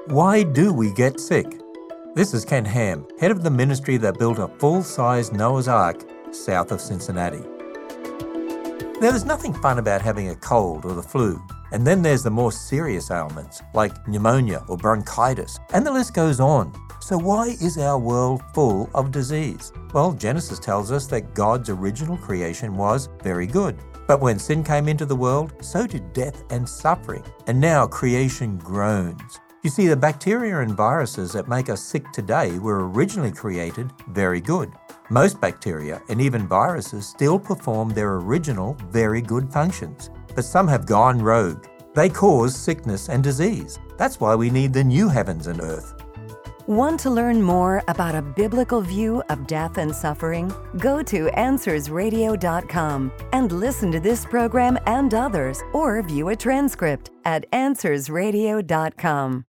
Why do we get sick? This is Ken Ham, head of the ministry that built a full-size Noah's Ark south of Cincinnati. Now, there's nothing fun about having a cold or the flu. And then there's the more serious ailments, like pneumonia or bronchitis, and the list goes on. So why is our world full of disease? Well, Genesis tells us that God's original creation was very good. But when sin came into the world, so did death and suffering. And now creation groans. You see, the bacteria and viruses that make us sick today were originally created very good. Most bacteria and even viruses still perform their original very good functions. But some have gone rogue. They cause sickness and disease. That's why we need the new heavens and earth. Want to learn more about a biblical view of death and suffering? Go to AnswersRadio.com and listen to this program and others, or view a transcript at AnswersRadio.com.